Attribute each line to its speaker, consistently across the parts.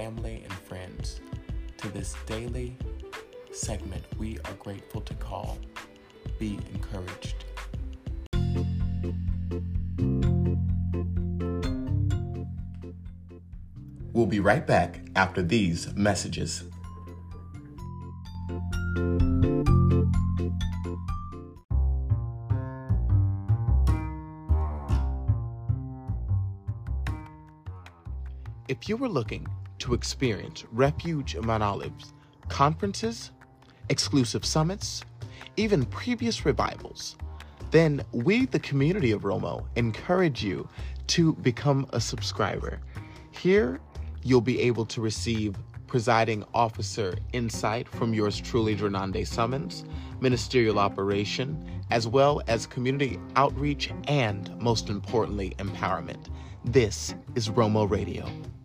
Speaker 1: family and friends to this daily segment we are grateful to call Be Encouraged. We'll be right back after these messages. If you were looking to experience Refuge of Mount Olive's conferences, exclusive summits, even previous revivals, then we, the community of Romo, encourage you to become a subscriber. Here, you'll be able to receive presiding officer insight from yours truly, Drenande Summons, ministerial operation, as well as community outreach and, most importantly, empowerment. This is Romo Radio.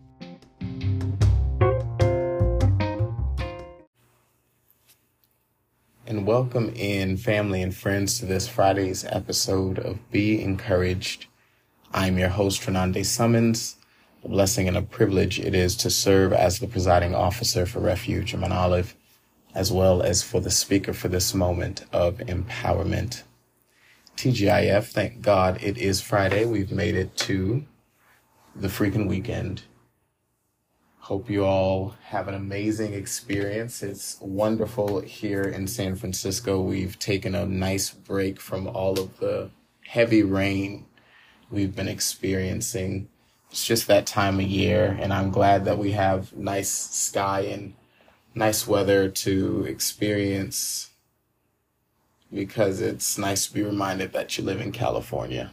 Speaker 1: And welcome in family and friends to this Friday's episode of Be Encouraged. I'm your host, Drenande Summons. A blessing and a privilege it is to serve as the presiding officer for Refuge of Mount Olive, as well as for the speaker for this moment of empowerment. TGIF, thank God it is Friday. We've made it to the freaking weekend. Hope you all have an amazing experience. It's wonderful here in San Francisco. We've taken a nice break from all of the heavy rain we've been experiencing. It's just that time of year, and I'm glad that we have nice sky and nice weather to experience, because it's nice to be reminded that you live in California.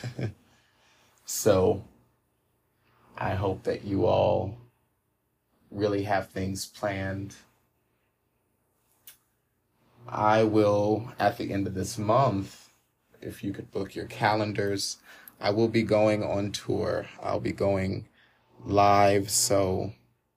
Speaker 1: So I hope that you all really have things planned. I will, at the end of this month, if you could book your calendars, I will be going on tour. I'll be going live, so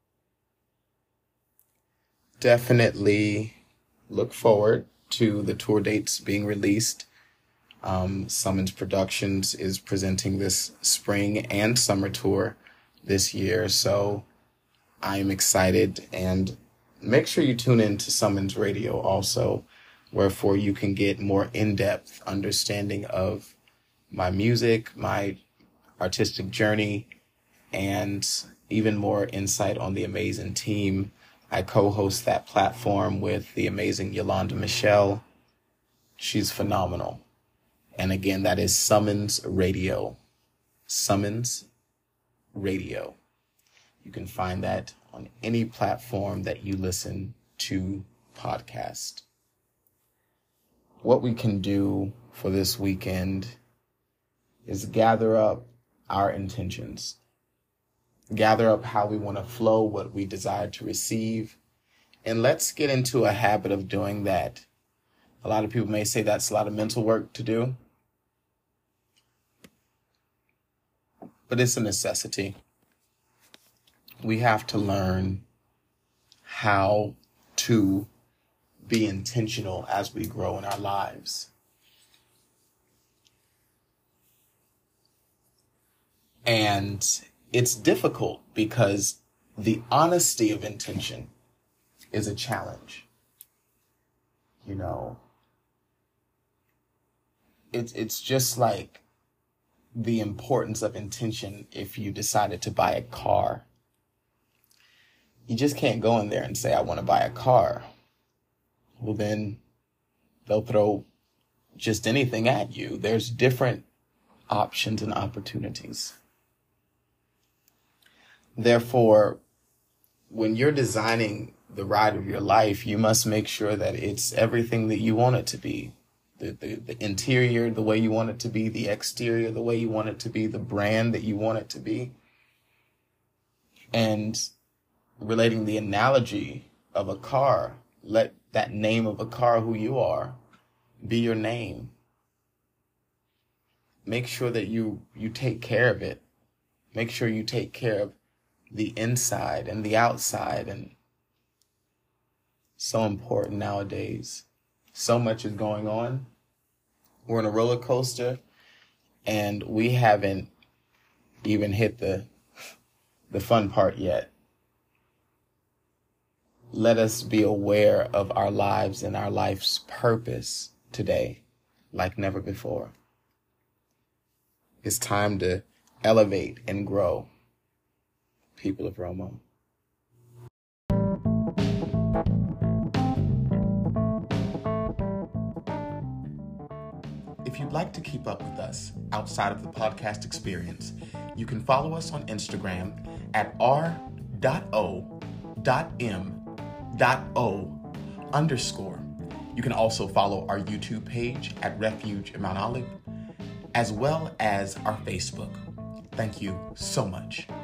Speaker 1: definitely look forward to the tour dates being released. Summons Productions is presenting this spring and summer tour this year, so I'm excited, and make sure you tune in to Summons Radio also, wherefore you can get more in-depth understanding of my music, my artistic journey, and even more insight on the amazing team. I co-host that platform with the amazing Yolanda Michelle. She's phenomenal. And again, that is Summons Radio. Summons Radio. You can find that on any platform that you listen to podcast. What we can do for this weekend is gather up our intentions. Gather up how we want to flow, what we desire to receive. And let's get into a habit of doing that. A lot of people may say that's a lot of mental work to do, but it's a necessity. We have to learn how to be intentional as we grow in our lives. And it's difficult because the honesty of intention is a challenge. You know, it's just like the importance of intention. If you decided to buy a car, you just can't go in there and say, I want to buy a car. Well, then they'll throw just anything at you. There's different options and opportunities. Therefore, when you're designing the ride of your life, you must make sure that it's everything that you want it to be. The interior, the way you want it to be, the exterior, the way you want it to be, the brand that you want it to be. And relating the analogy of a car, let that name of a car, who you are, be your name. Make sure that you take care of it. Make sure you take care of the inside and the outside. And so important nowadays. So much is going on. We're in a roller coaster, and we haven't even hit the fun part yet. let us be aware of our lives and our life's purpose today like never before. It's time to elevate and grow, people of Romo. If you'd like to keep up with us outside of the podcast experience, you can follow us on Instagram at r.o.m.o_. You can also follow our YouTube page at Refuge in Mount Olive, as well as our Facebook. Thank you so much.